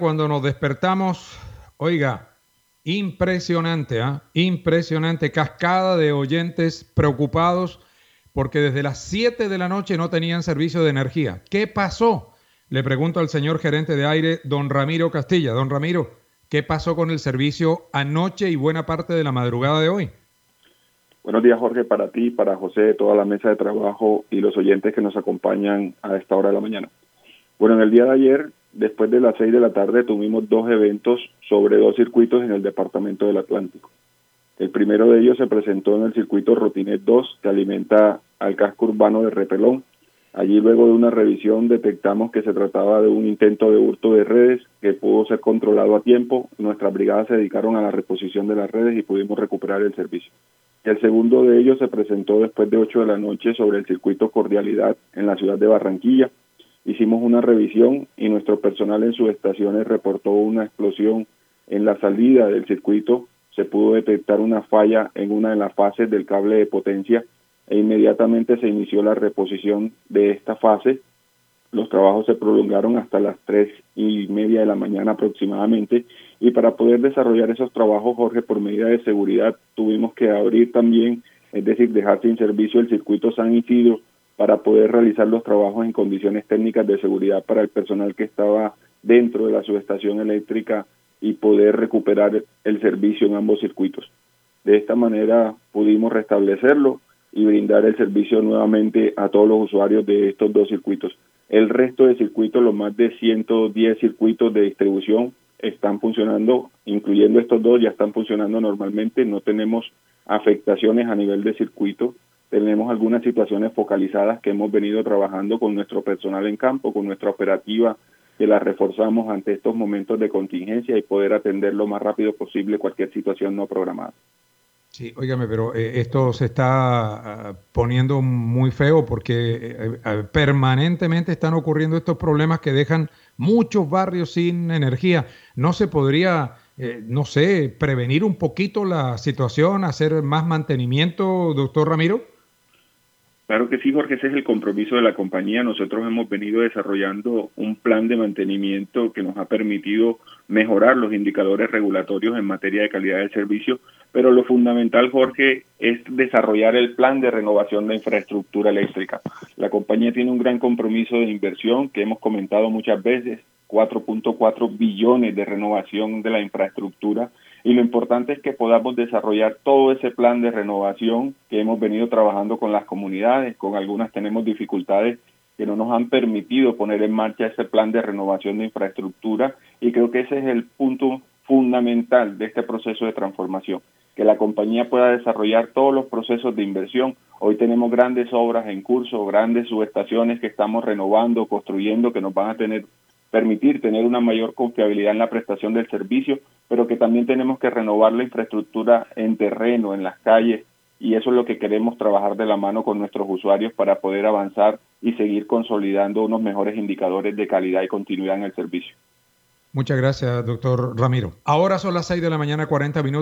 Cuando nos despertamos, oiga, impresionante, ¿ah? Impresionante, cascada de oyentes preocupados porque desde las 7 de la noche no tenían servicio de energía. ¿Qué pasó? Le pregunto al señor gerente de aire, don Ramiro Castilla. Don Ramiro, ¿qué pasó con el servicio anoche y buena parte de la madrugada de hoy? Buenos días, Jorge, para ti, para José, toda la mesa de trabajo y los oyentes que nos acompañan a esta hora de la mañana. Bueno, en el día de ayer, después de las 6 de la tarde, tuvimos dos eventos sobre dos circuitos en el departamento del Atlántico. El primero de ellos se presentó en el circuito Rotinet 2, que alimenta al casco urbano de Repelón. Allí, luego de una revisión, detectamos que se trataba de un intento de hurto de redes que pudo ser controlado a tiempo. Nuestras brigadas se dedicaron a la reposición de las redes y pudimos recuperar el servicio. El segundo de ellos se presentó después de 8 de la noche sobre el circuito Cordialidad en la ciudad de Barranquilla. Hicimos una revisión y nuestro personal en subestaciones reportó una explosión en la salida del circuito. Se pudo detectar una falla en una de las fases del cable de potencia e inmediatamente se inició la reposición de esta fase. Los trabajos se prolongaron hasta las 3:30 de la mañana aproximadamente, y para poder desarrollar esos trabajos, Jorge, por medida de seguridad, tuvimos que abrir también, es decir, dejar sin servicio el circuito San Isidro para poder realizar los trabajos en condiciones técnicas de seguridad para el personal que estaba dentro de la subestación eléctrica y poder recuperar el servicio en ambos circuitos. De esta manera pudimos restablecerlo y brindar el servicio nuevamente a todos los usuarios de estos dos circuitos. El resto de circuitos, los más de 110 circuitos de distribución, están funcionando, incluyendo estos dos, ya están funcionando normalmente. No tenemos afectaciones a nivel de circuito. Tenemos algunas situaciones focalizadas que hemos venido trabajando con nuestro personal en campo, con nuestra operativa, que la reforzamos ante estos momentos de contingencia y poder atender lo más rápido posible cualquier situación no programada. Sí, óigame, pero esto se está poniendo muy feo porque permanentemente están ocurriendo estos problemas que dejan muchos barrios sin energía. ¿No se podría, no sé, prevenir un poquito la situación, hacer más mantenimiento, doctor Ramiro? Claro que sí, Jorge, ese es el compromiso de la compañía. Nosotros hemos venido desarrollando un plan de mantenimiento que nos ha permitido mejorar los indicadores regulatorios en materia de calidad del servicio, pero lo fundamental, Jorge, es desarrollar el plan de renovación de infraestructura eléctrica. La compañía tiene un gran compromiso de inversión que hemos comentado muchas veces, 4.4 billones de renovación de la infraestructura, y lo importante es que podamos desarrollar todo ese plan de renovación que hemos venido trabajando con las comunidades. Con algunas tenemos dificultades que no nos han permitido poner en marcha ese plan de renovación de infraestructura, y creo que ese es el punto fundamental de este proceso de transformación, que la compañía pueda desarrollar todos los procesos de inversión. Hoy tenemos grandes obras en curso, grandes subestaciones que estamos renovando, construyendo, que nos van a permitir tener una mayor confiabilidad en la prestación del servicio, pero que también tenemos que renovar la infraestructura en terreno, en las calles, y eso es lo que queremos trabajar de la mano con nuestros usuarios para poder avanzar y seguir consolidando unos mejores indicadores de calidad y continuidad en el servicio. Muchas gracias, doctor Ramiro. Ahora son las 6 de la mañana, 40 minutos.